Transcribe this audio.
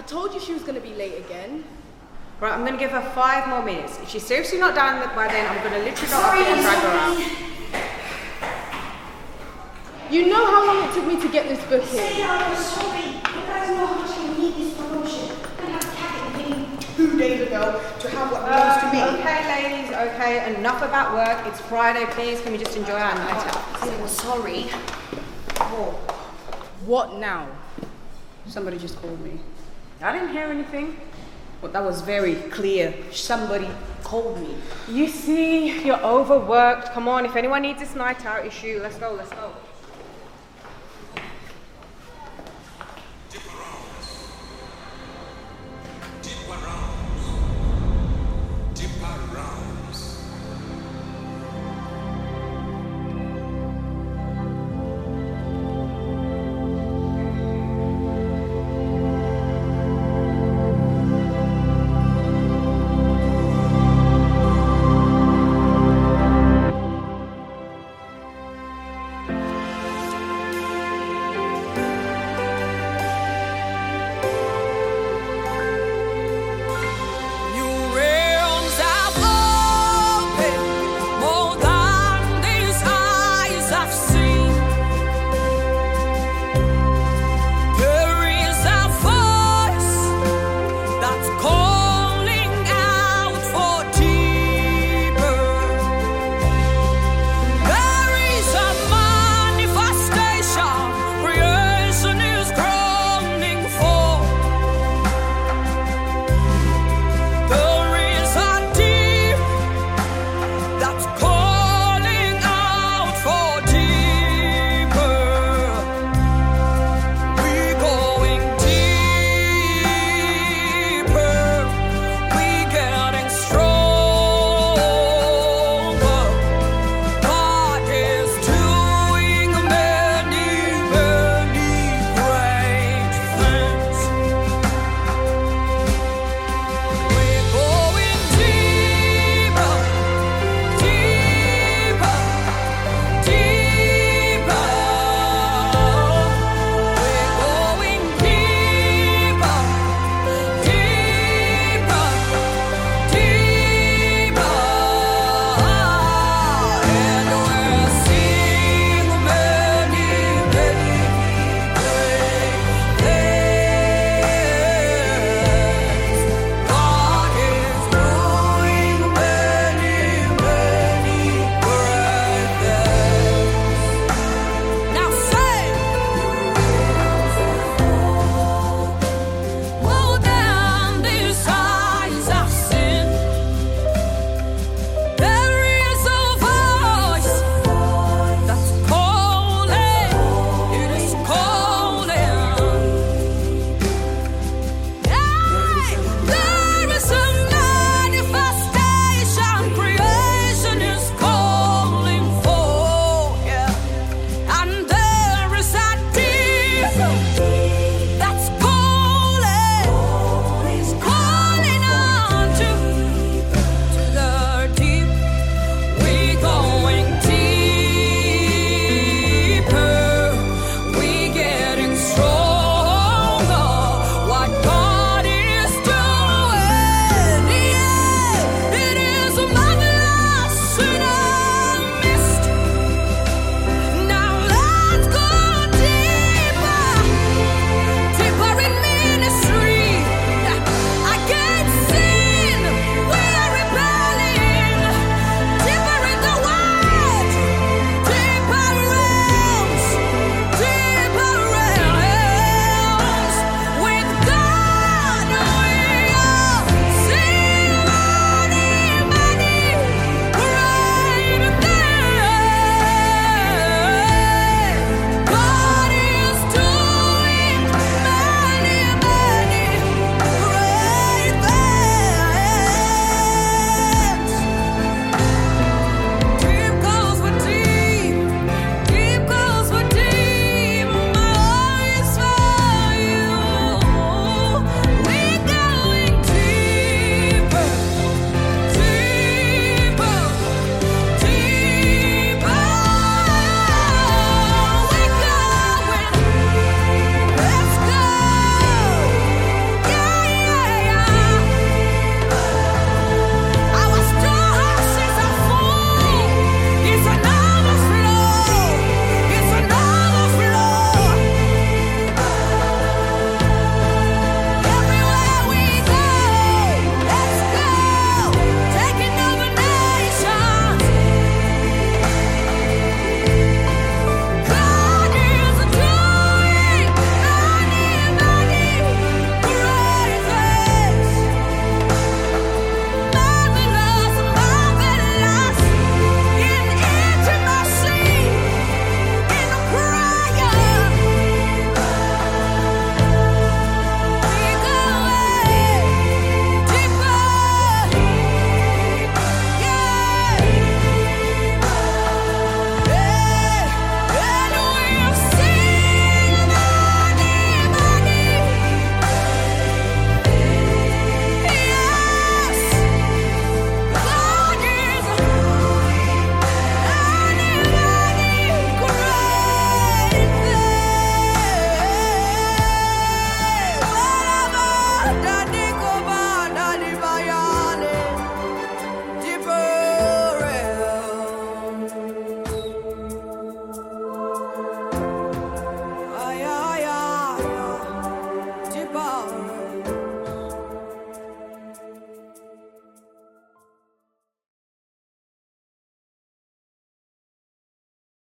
told you she was going to be late again. Right, I'm going to give her 5 more minutes. If she's seriously not done by then, I'm going to literally go up there and drag her out. You know how long it took me to get this book in. I'm sorry. You guys know how much I need this promotion. I have to have it within 2 days ago to have what belongs to me. Okay, ladies, okay, enough about work. It's Friday, please. Can we just enjoy our night out? I'm sorry. What now? Somebody just called me. I didn't hear anything. But that was very clear. Somebody called me. You see, you're overworked. Come on, if anyone needs this night out issue, let's go.